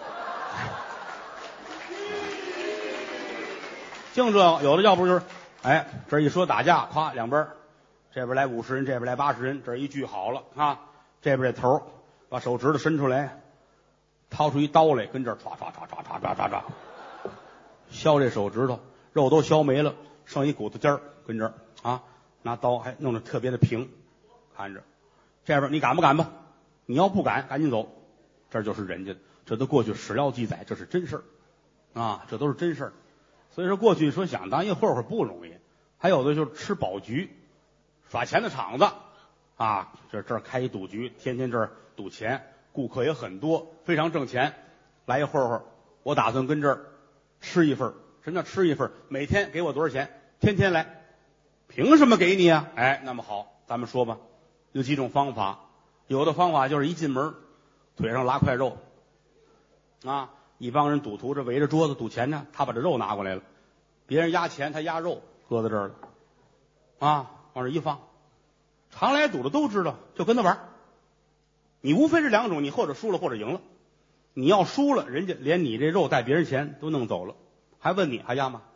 净这个有的要不就是哎，这一说打架，夸两边这边来50人，这边来80人，这一聚好了啊，这边这头把手指头伸出来，掏出一刀来，跟这儿唰唰唰唰唰唰唰唰削这手指头，肉都削没了，剩一骨头尖儿跟这儿啊，拿刀还弄得特别的平，看着这边你敢不敢吧？你要不敢，赶紧走，这就是人家的，这都过去史料记载，这是真事儿啊，这都是真事儿。所以说过去说想当一混混不容易，还有的就是吃饱局，耍钱的场子啊，这儿开一赌局，天天这儿赌钱，顾客也很多，非常挣钱。来一混混，我打算跟这儿吃一份。什么叫吃一份？每天给我多少钱？天天来。凭什么给你啊？哎，那么好，咱们说吧，有几种方法。有的方法就是一进门腿上拉块肉啊，一帮人赌徒这围着桌子赌钱呢，他把这肉拿过来了，别人压钱，他压肉搁在这儿了啊，往这一放。常来赌的都知道，就跟他玩。你无非是两种，你或者输了或者赢了。你要输了，人家连你这肉带别人钱都弄走了，还问你还压吗？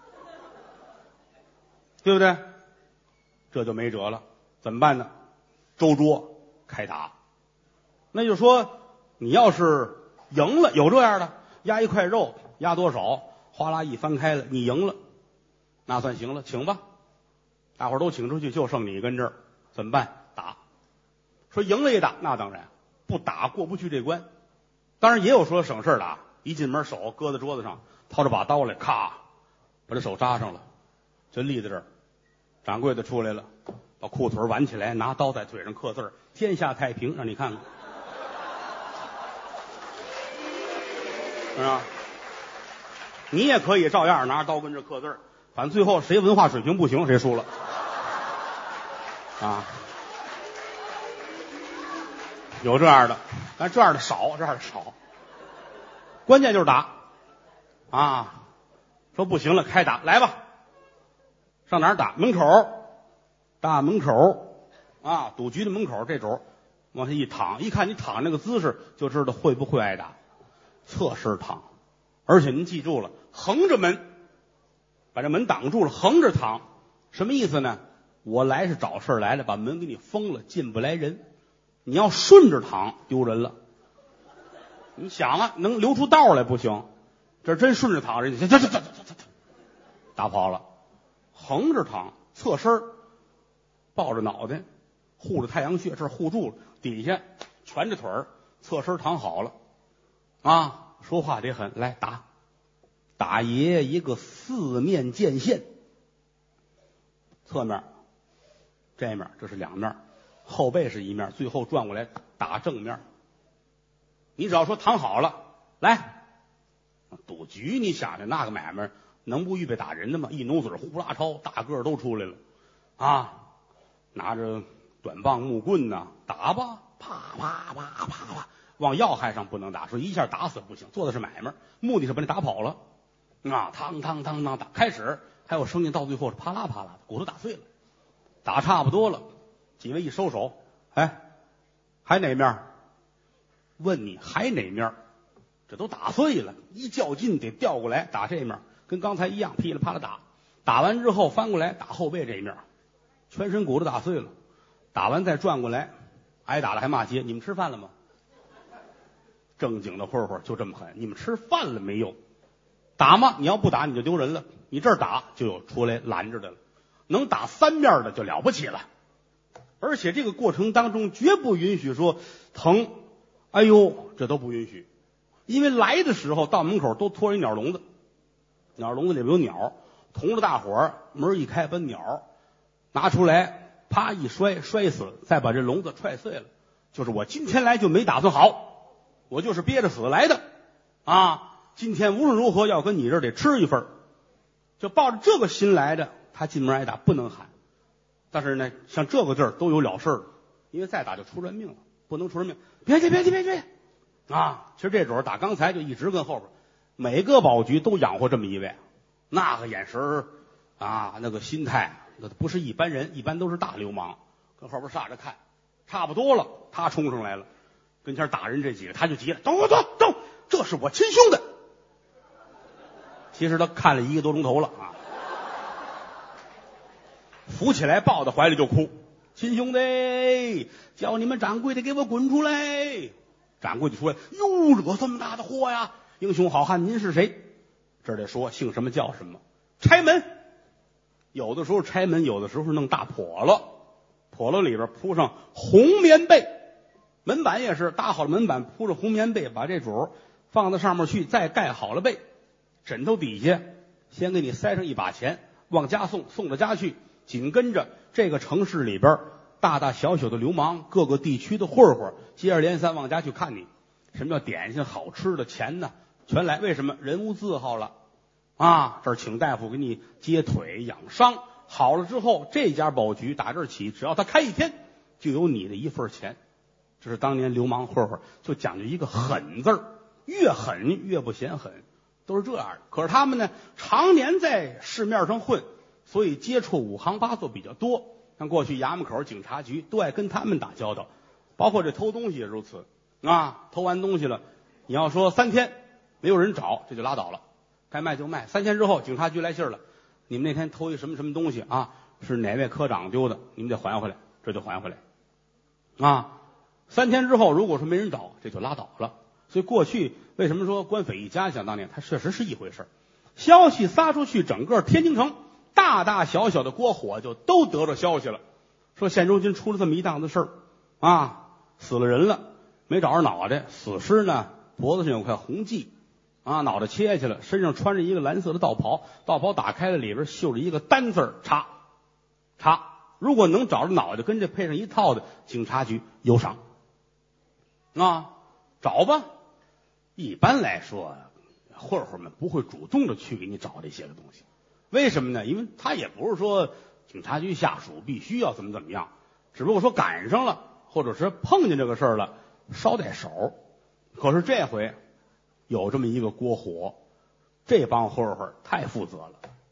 对不对？这就没辙了，怎么办呢？周桌开打。那就说你要是赢了，有这样的，压一块肉，压多少，哗啦一翻开了，你赢了，那算行了，请吧。大伙儿都请出去，就剩你跟这儿，怎么办？打。说赢了也打，那当然不打过不去这关。当然也有说省事的啊，一进门手搁在桌子上，掏着把刀来，咔，把这手扎上了，就立在这儿。掌柜的出来了，把裤腿挽起来，拿刀在腿上刻字儿，天下太平，让你看看，是吧？你也可以照样拿着刀跟这刻字儿，反正最后谁文化水平不行，谁输了啊。有这样的，但这样的少，这样的少。关键就是打啊！说不行了，开打，来吧。上哪儿打？门口，大门口啊，赌局的门口这种，往下一躺，一看你躺那个姿势，就知道会不会挨打。侧身躺，而且您记住了，横着门，把这门挡住了，横着躺，什么意思呢？我来是找事来了，把门给你封了，进不来人。你要顺着躺，丢人了。你想啊，能留出道来不行， 这真顺着躺，人家这打跑了。横着躺，侧身抱着脑袋，护着太阳穴，这儿护住了，底下蜷着腿儿，侧身躺好了。啊，说话得狠，来打爷一个四面剑线，侧面这面这是两面，后背是一面，最后转过来打正面。你只要说躺好了，来赌局，你想想那个买卖能不预备打人的吗？一努嘴呼啦超，大个儿都出来了啊！拿着短棒木棍呐，打吧，啪啪啪啪啪，往要害上不能打，说一下打死不行，做的是买卖，目的是把你打跑了啊！嘡嘡嘡嘡打，开始还有声音，到最后是啪啦啪啦的，骨头打碎了，打差不多了，几位一收手，哎，还哪面？问你还哪面？这都打碎了，一较劲得调过来打这面，跟刚才一样，噼里啪啦打。打完之后翻过来打后背这一面，全身骨头打碎了。打完再转过来，挨打了还骂街。你们吃饭了吗？正经的混混就这么狠，你们吃饭了没有？打吗？你要不打你就丢人了。你这儿打就有出来拦着的了，能打三面的就了不起了。而且这个过程当中绝不允许说疼，哎呦，这都不允许。因为来的时候到门口都拖一鸟笼子，鸟笼子里边有鸟，同着大伙儿，门一开把鸟拿出来，啪一摔，摔死，再把这笼子踹碎了。就是我今天来就没打算好，我就是憋着死来的啊！今天无论如何要跟你这儿得吃一份，就抱着这个心来的。他进门挨打不能喊，但是呢，像这个地儿都有了事儿，因为再打就出人命了，不能出人命。别啊！其实这主打刚才就一直跟后边，每个保局都养活这么一位，那个眼神啊，那个心态，那不是一般人，一般都是大流氓，跟后边煞着看，差不多了，他冲上来了，跟前打人这几个，他就急了，走，这是我亲兄弟。其实他看了1个多钟头了啊，扶起来抱到怀里就哭，亲兄弟，叫你们掌柜的给我滚出来！掌柜的出来，哟，惹这么大的祸呀！英雄好汉，您是谁？这得说姓什么叫什么。拆门，有的时候拆门，有的时候弄大笸箩，笸箩里边铺上红棉被，门板也是搭好了门板，铺着红棉被，把这主放到上面去，再盖好了被，枕头底下先给你塞上一把钱，往家送到家去。紧跟着这个城市里边大大小小的流氓，各个地区的混混接二连三往家去看你。什么叫点心好吃的钱呢？全来。为什么？人无字号了啊！这儿请大夫给你接腿养伤，好了之后，这家保局打这儿起，只要他开一天，就有你的一份钱。这是当年流氓混混就讲究一个狠字儿，越狠越不嫌狠，都是这样的。可是他们呢，常年在市面上混，所以接触五行八作比较多。像过去衙门口、警察局都爱跟他们打交道，包括这偷东西也如此啊。偷完东西了，你要说3天没有人找，这就拉倒了，该卖就卖。3天之后，警察局来信了，你们那天偷一什么什么东西啊？是哪位科长丢的？你们得还回来，这就还回来啊。3天之后，如果说没人找，这就拉倒了。所以过去为什么说官匪一家？想当年，它确实是一回事。消息撒出去，整个天津城大大小小的锅火就都得着消息了，说现如今出了这么一档子事儿啊，死了人了，没找着脑袋，死尸呢脖子上有块红记啊，脑袋切下去了，身上穿着一个蓝色的道袍，道袍打开了，里边绣着一个单字查。如果能找着脑袋，跟这配上一套的，警察局有赏啊，找吧。一般来说，混混们不会主动的去给你找这些个东西。为什么呢？因为他也不是说警察局下属必须要怎么样，只不过说赶上了，或者是碰见这个事儿了，捎带手。可是这回有这么一个锅火，这帮混混太负责了。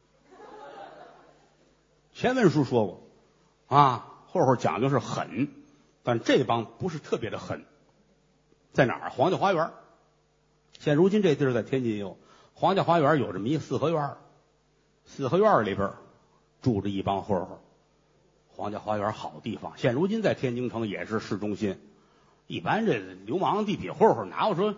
前文书说过啊，混混讲究是狠，但这帮不是特别的狠。在哪儿？皇家花园。现如今这地儿在天津也有，皇家花园有这么一个四合院，四合院里边住着一帮混混。皇家花园好地方，现如今在天津城也是市中心。一般这流氓地痞混混哪有说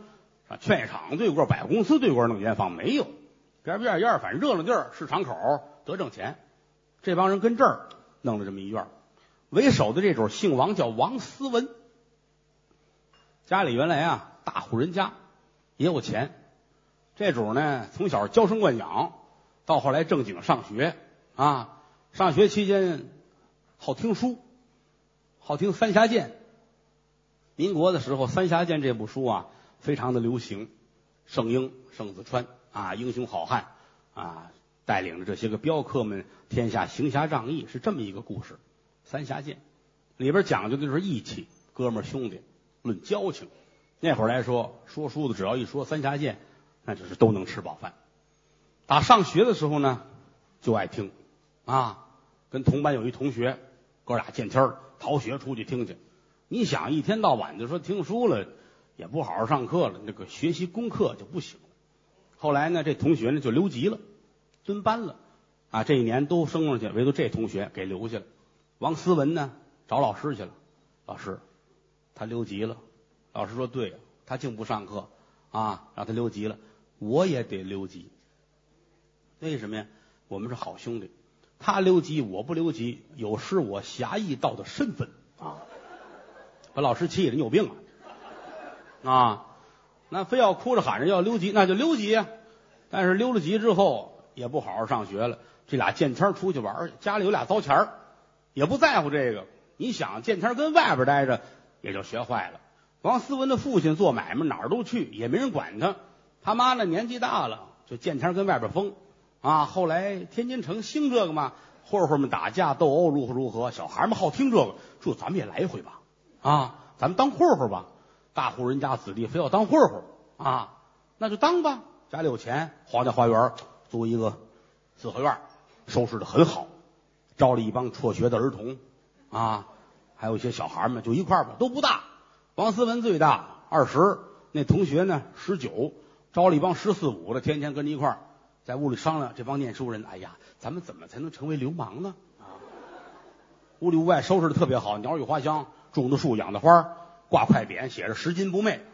劝业场对过，百货公司对过弄烟坊没有，边边院反正热闹地儿，市场口得挣钱。这帮人跟这儿弄了这么一院，为首的这主姓王，叫王思文。家里原来啊大户人家，也有钱。这主呢从小娇生惯养，到后来正经上学啊。上学期间好听书，好听《三峡剑》。民国的时候，《三峡剑》这部书啊非常的流行。圣婴盛子川啊，英雄好汉啊，带领着这些个镖客们天下行侠仗义，是这么一个故事。《三峡剑》里边讲究的就是义气，哥们儿兄弟论交情。那会儿来说，说书的只要一说《三峡剑》，那就是都能吃饱饭。打上学的时候呢，就爱听啊，跟同班有一同学，哥俩见天儿逃学出去听去。你想一天到晚就说听书了，也不好好上课了，那个学习功课就不行了。后来呢，这同学呢就留级了，蹲班了啊，这一年都升上去，唯独这同学给留下了。王思文呢找老师去了，老师他留级了。老师说对，他竟不上课啊，让他留级了，我也得留级。为什么呀？我们是好兄弟，他留级我不留级，有失我侠义道的身份啊！把老师气的，你有病啊！那非要哭着喊着要留级，那就留级呀。但是留了级之后也不好好上学了，这俩见天出去玩，家里有俩糟钱儿，也不在乎这个。你想见天跟外边待着，也就学坏了。王思文的父亲做买卖哪儿都去，也没人管他。他妈呢年纪大了，就见天跟外边疯啊。后来天津城兴这个嘛，混混们打架斗殴如何，小孩们好听这个，说咱们也来一回吧啊，咱们当混混吧。大户人家子弟非要当混混啊，那就当吧。家里有钱，皇家花园租一个四合院，收拾得很好，招了一帮辍学的儿童啊，还有一些小孩们就一块儿吧，都不大。王思文最大20，那同学呢19，招了一帮14、15的，天天跟着一块儿在屋里商量。这帮念书人，哎呀，咱们怎么才能成为流氓呢？啊，屋里屋外收拾的特别好，鸟语花香，种的树，养的花，挂块匾，写着10斤不昧。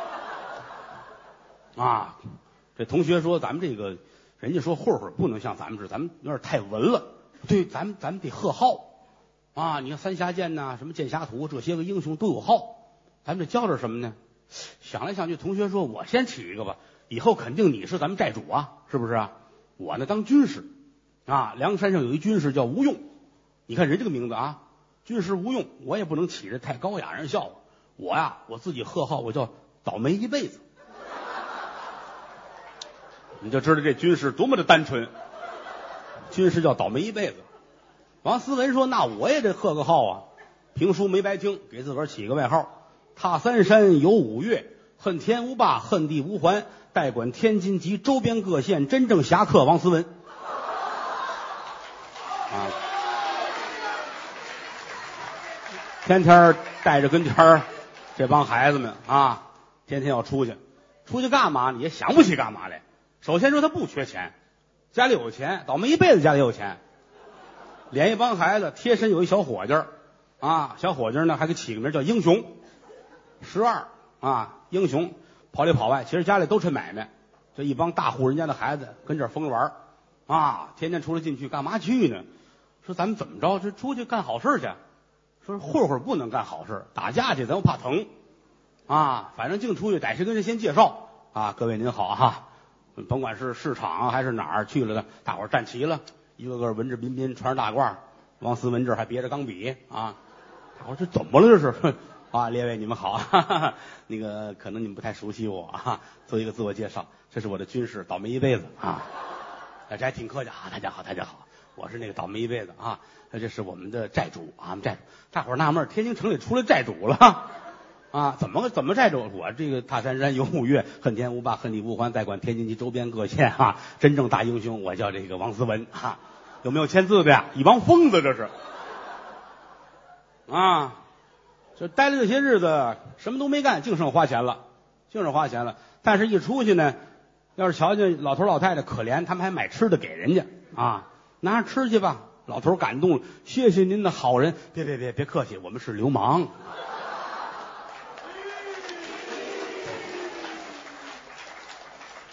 啊，这同学说咱们这个，人家说混混不能像咱们似的，咱们有点太文了。对，咱们得贺号啊！你看三峡剑呐，什么剑侠图，这些个英雄都有号。咱们这教点什么呢？想来想去，同学说我先起一个吧，以后肯定你是咱们寨主啊，是不是啊？我呢当军师啊，梁山上有一军师叫吴用，你看人这个名字啊，军师吴用，我也不能起得太高雅，让人笑话我呀。我自己贺号我叫倒霉一辈子，你就知道这军师多么的单纯。军师叫倒霉一辈子。王思文说那我也得贺个号啊，评书没白听，给自个儿起个外号。踏三山游五岳，恨天无霸，恨地无还，代管天津及周边各县，真正侠客王思文啊！天天带着跟前儿这帮孩子们啊，天天要出去干嘛呢？也想不起干嘛来。首先说他不缺钱，家里有钱，倒霉一辈子家里有钱，连一帮孩子贴身有一小伙计儿啊，小伙计儿呢还给起个名叫英雄。12啊，英雄跑里跑外，其实家里都趁买卖。这一帮大户人家的孩子跟这儿疯玩啊，天天出来进去，干嘛去呢？说咱们怎么着？这出去干好事去。说混混不能干好事，打架去咱又怕疼啊。反正净出去，逮谁跟谁先介绍啊。各位您好哈，甭管是市场还是哪儿去了的，大伙儿站齐了，一个个文质彬彬，穿着大褂。王思文这还别着钢笔啊。大伙儿这怎么了？这是？啊，列位你们好，哈哈，那个可能你们不太熟悉我啊，做一个自我介绍，这是我的军师，倒霉一辈子啊，这还挺客气啊，大家好，大家好，我是那个倒霉一辈子啊，这是我们的寨主啊，我们寨主，大伙儿纳闷，天津城里出来寨主了啊，怎么寨主？我这个踏三山游五岳，恨天无霸，恨地无还，代管天津及周边各县啊，真正大英雄，我叫这个王思文啊，有没有签字的呀？一帮疯子这是啊。就待了这些日子，什么都没干，净剩花钱了。但是一出去呢，要是瞧见老头老太太可怜，他们还买吃的给人家啊，拿着吃去吧。老头感动了，谢谢您的好人。别客气，我们是流氓。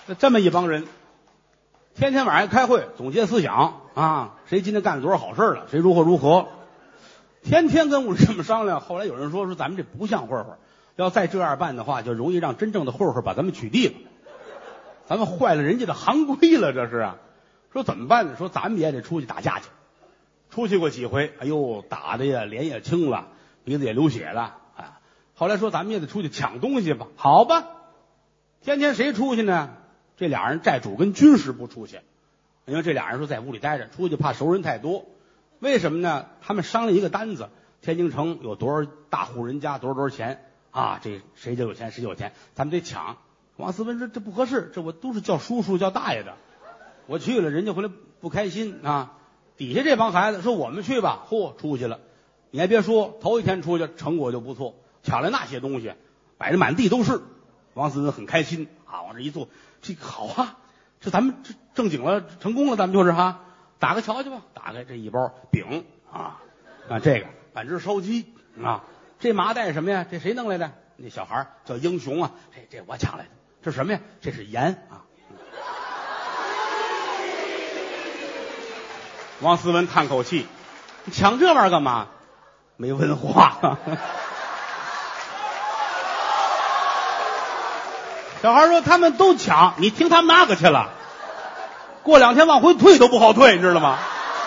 这么一帮人，天天晚上开会总结思想啊，谁今天干了多少好事了，谁如何，天天跟屋里这么商量。后来有人说咱们这不像混混，要再这样办的话，就容易让真正的混混把咱们取缔了，咱们坏了人家的行规了，这是啊。说怎么办呢？说咱们也得出去打架去。出去过几回，哎呦，打的呀脸也青了，鼻子也流血了啊。后来说咱们也得出去抢东西吧，好吧。天天谁出去呢？这俩人债主跟军师不出去，因为这俩人说在屋里待着，出去怕熟人太多。为什么呢？他们商量一个单子，天津城有多少大户人家，多少钱啊？这谁就有钱，谁就有钱，咱们得抢。王思文说这不合适，这我都是叫叔叔叫大爷的，我去了人家回来不开心啊。底下这帮孩子说我们去吧，嚯，出去了。你还别说，头一天出去成果就不错，抢来那些东西摆着满地都是。王思文很开心啊，往这一坐，这个好啊，这咱们这正经了，成功了，咱们就是哈，打开瞧瞧吧。打开这一包饼啊，这个半只烧鸡啊，这麻袋什么呀？这谁弄来的？那小孩叫英雄啊，这我抢来的。这什么呀？这是盐啊。王思文叹口气，你抢这玩意儿干嘛？没文化。小孩说他们都抢，你听他们那个去了，过2天往回退都不好退，你知道吗？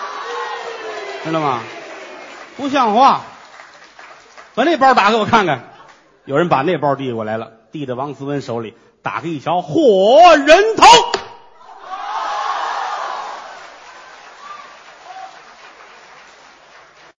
不像话。把那包打给我看看。有人把那包递过来了，递到王思文手里，打开一瞧，嚯，人头！